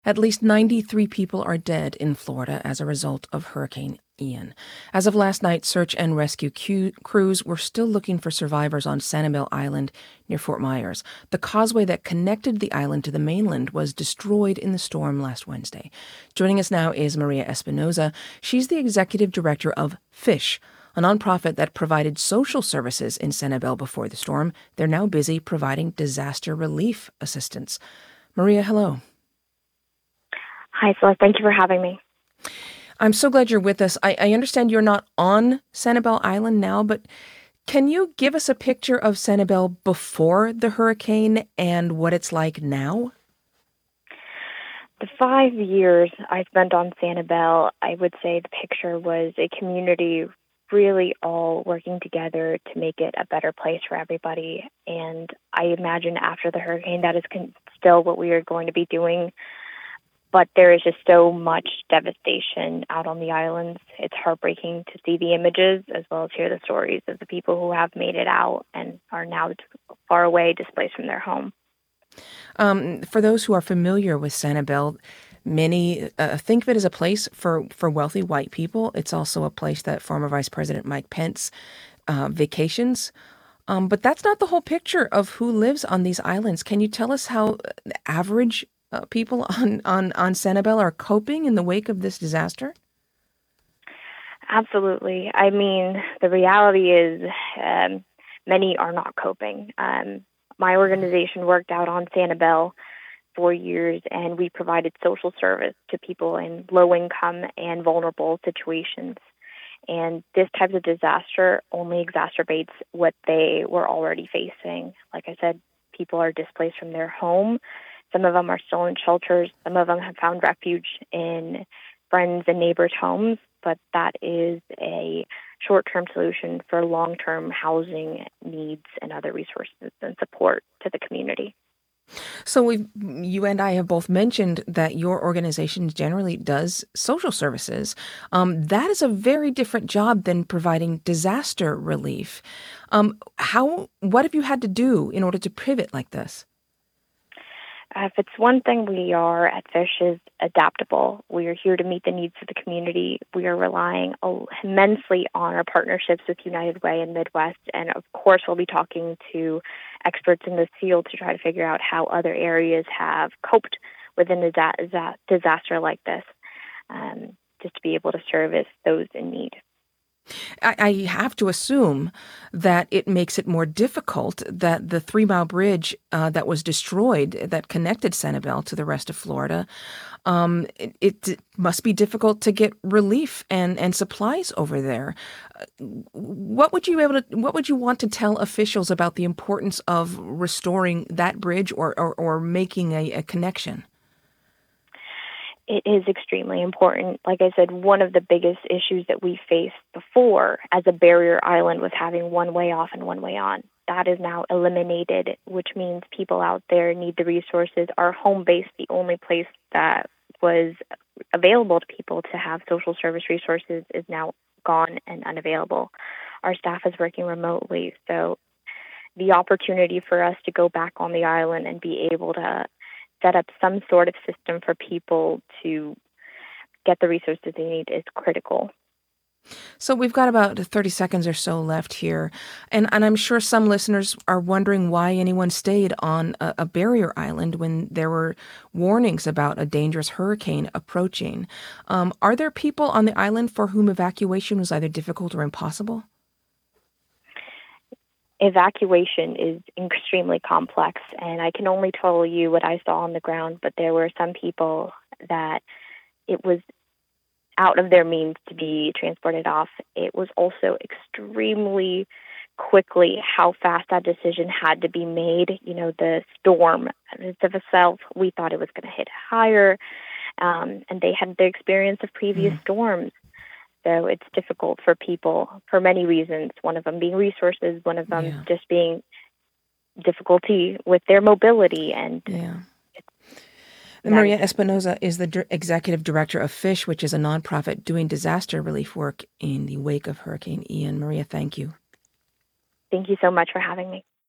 At least 93 people are dead in Florida as a result of Hurricane Ian. As of last night, search and rescue crews were still looking for survivors on Sanibel Island near Fort Myers. The causeway that connected the island to the mainland was destroyed in the storm last Wednesday. Joining us now is Maria Espinoza. She's the executive director of FISH, a nonprofit that provided social services in Sanibel before the storm. They're now busy providing disaster relief assistance. Maria, hello. Hi, Celeste. Thank you for having me. I'm so glad you're with us. I understand you're not on Sanibel Island now, but can you give us a picture of Sanibel before the hurricane and what it's like now? The 5 years I spent on Sanibel, I would say the picture was a community really all working together to make it a better place for everybody. And I imagine after the hurricane, that is still what we are going to be doing. But there is just so much devastation out on the islands. It's heartbreaking to see the images as well as hear the stories of the people who have made it out and are now far away, displaced from their home. For those who are familiar with Sanibel, many think of it as a place for wealthy white people. It's also a place that former Vice President Mike Pence vacations. But that's not the whole picture of who lives on these islands. Can you tell us how the average people on Sanibel are coping in the wake of this disaster? Absolutely. I mean, the reality is many are not coping. My organization worked out on Sanibel for years, and we provided social service to people in low-income and vulnerable situations. And this type of disaster only exacerbates what they were already facing. Like I said, people are displaced from their home. Some of them are still in shelters. Some of them have found refuge in friends' and neighbors' homes, but that is a short-term solution for long-term housing needs and other resources and support to the community. So you and I have both mentioned that your organization generally does social services. That is a very different job than providing disaster relief. What have you had to do in order to pivot like this? If it's one thing we are at Fish is adaptable. We are here to meet the needs of the community. We are relying immensely on our partnerships with United Way and Midwest. And of course, we'll be talking to experts in this field to try to figure out how other areas have coped within a disaster like this, just to be able to service those in need. I have to assume that it makes it more difficult that the 3 Mile Bridge that was destroyed that connected Sanibel to the rest of Florida, it must be difficult to get relief and supplies over there. What would you want to tell officials about the importance of restoring that bridge or making a connection? It is extremely important. Like I said, one of the biggest issues that we faced before as a barrier island was having one way off and one way on. That is now eliminated, which means people out there need the resources. Our home base, the only place that was available to people to have social service resources, is now gone and unavailable. Our staff is working remotely, so the opportunity for us to go back on the island and be able to set up some sort of system for people to get the resources they need is critical. So we've got about 30 seconds or so left here. And I'm sure some listeners are wondering why anyone stayed on a barrier island when there were warnings about a dangerous hurricane approaching. Are there people on the island for whom evacuation was either difficult or impossible? Evacuation is extremely complex, and I can only tell you what I saw on the ground, but there were some people that it was out of their means to be transported off. It was also extremely quickly how fast that decision had to be made. You know, the storm of itself, we thought it was going to hit higher, and they had the experience of previous storms. So it's difficult for people for many reasons, one of them being resources, one of them just being difficulty with their mobility. And Maria Espinoza is the executive director of FISH, which is a nonprofit doing disaster relief work in the wake of Hurricane Ian. Maria, thank you. Thank you so much for having me.